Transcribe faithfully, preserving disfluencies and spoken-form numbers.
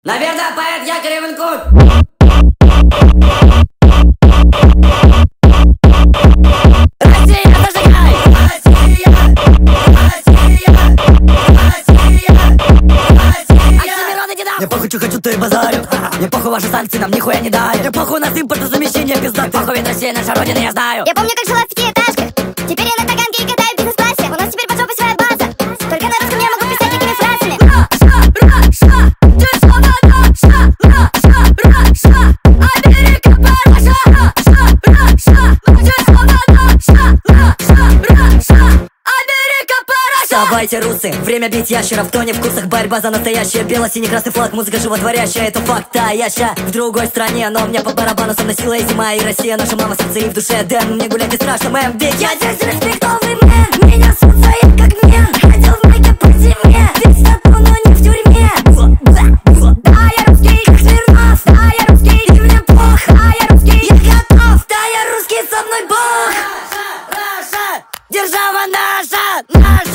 Наверное, поэт Якорь Иванкут. Россия, зажигай! Россия! Россия! Россия! Россия! Оксимирон, иди нахуй! Мне похуй, что хочу, то и базарю. Мне похуй, ваши санкции нам нихуя не дали. Мне похуй на импортозамещение пиздат. Похуй, ведь Россия наша родина, я знаю. Я помню, как жила в пятиэтажках. Теперь я на Таганке и катаю в бизнес-классе. У нас теперь под жопой своя база. Только на русском я могу писать такими фразами. Раша, Раша, держава наша. Раша, Раша, Америка пора. Раша, Раша, держава наша. Раша, Раша, Америка пора. Вставайте, русы, время бить ящеров. Кто не в курсах, борьба за настоящее. Бело-синий-красный флаг, музыка животворящая. Это факт, да, я ща в другой стране. Но мне по барабану, со мной сила и зима. И Россия, наша мама, сердце и в душе Дэн. Мне гулять не страшно, мэм, ведь я здесь респектовый мэн. Меня суд своих как мен. Ходил в майке по зиме. Ведь стату, но не в тюрьме. Да, я русский, как Смирнов. Да, я русский, и мне плохо. Да, я русский, я готов. Да, я русский, со мной Бог. Раша, Раша, Держава наша, наша.